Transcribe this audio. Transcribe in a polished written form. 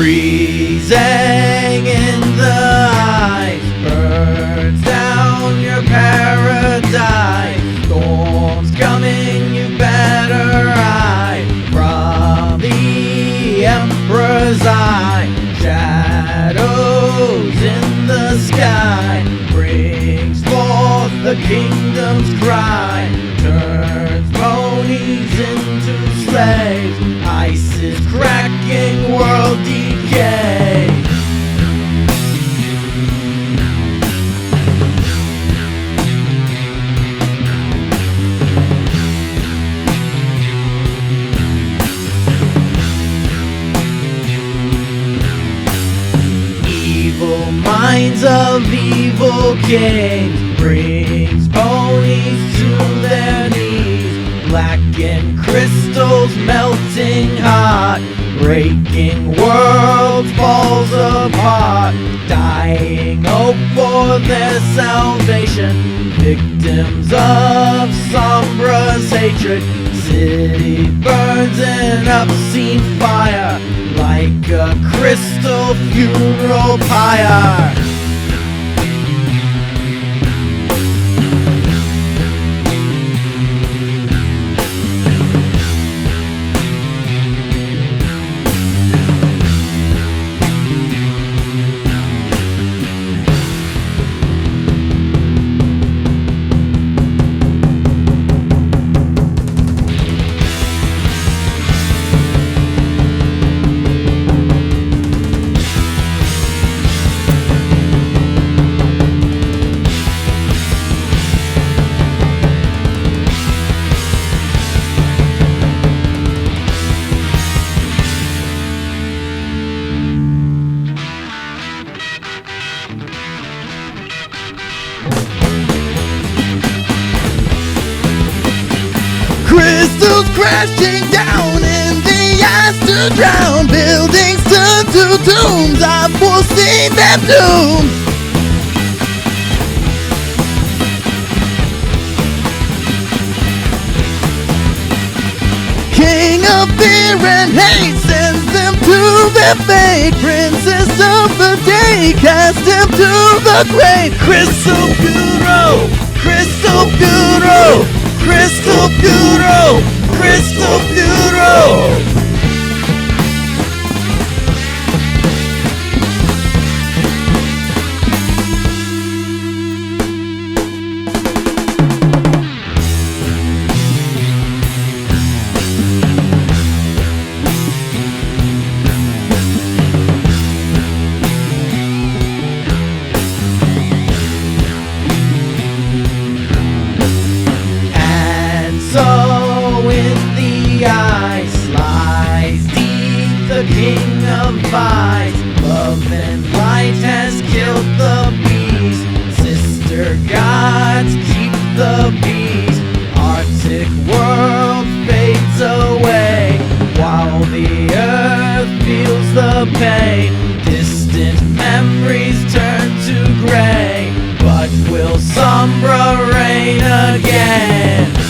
Freezing in the ice, burns down your paradise. Storms coming, you better hide from the Emperor's eye. Shadows in the sky, brings forth the kingdom's cry. Turns ponies into slaves, ice is cracking, world decay. Evil minds of evil kings, brings ponies to their knees. Blackened crystals melting hot, breaking world falls apart. Dying hope for their salvation, victims of Sombra's hatred. City burns in obscene fire, like a crystal funeral pyre. Crystals crashing down in the ice to drown. Buildings turn to tombs, I've foreseen their doom. King of fear and hate sends them to their fate. Princess of the day cast them to the grave. Crystal funeral, crystal funeral, crystal funeral, crystal funeral. So in the ice lies deep the king of vice. Love and light has killed the beast. Sister gods keep the peace. Arctic world fades away, while the earth feels the pain. Distant memories turn to gray, but will Sombra reign again?